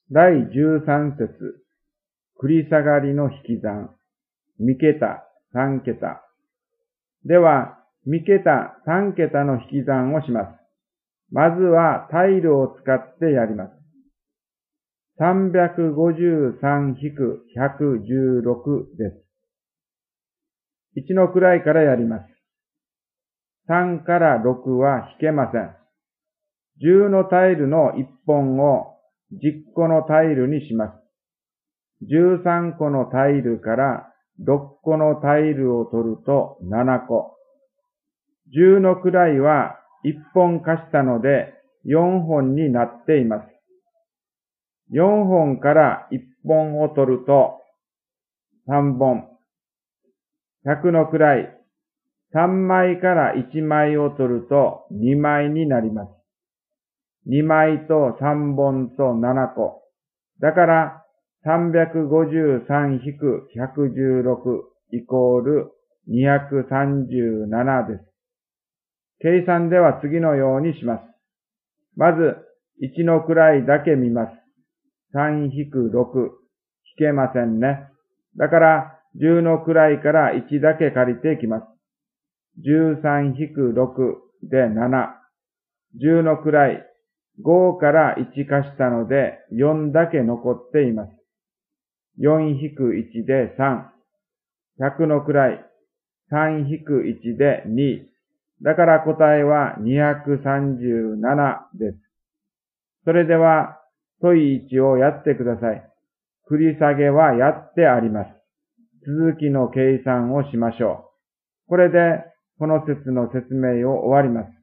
第13節、繰り下がりの引き算、3桁、3桁。では、3桁、3桁の引き算をします。まずはタイルを使ってやります。353-116です。1の位からやります。3から6は引けません。10のタイルの1本を10個のタイルにします。13個のタイルから6個のタイルを取ると7個。10の位は1本貸したので4本になっています。4本から1本を取ると3本。100の位、3枚から1枚を取ると2枚になります。2枚と3本と7個。だから353-116イコール237です。計算では次のようにします。まず、1の位だけ見ます。3-6。引けませんね。だから、10の位から1だけ借りていきます。13-6で7。10の位、5から1貸したので4だけ残っています。4-1で3。100の位、3-1で2。だから答えは237です。それでは問い1をやってください。繰り下げはやってあります。続きの計算をしましょう。これでこの説の説明を終わります。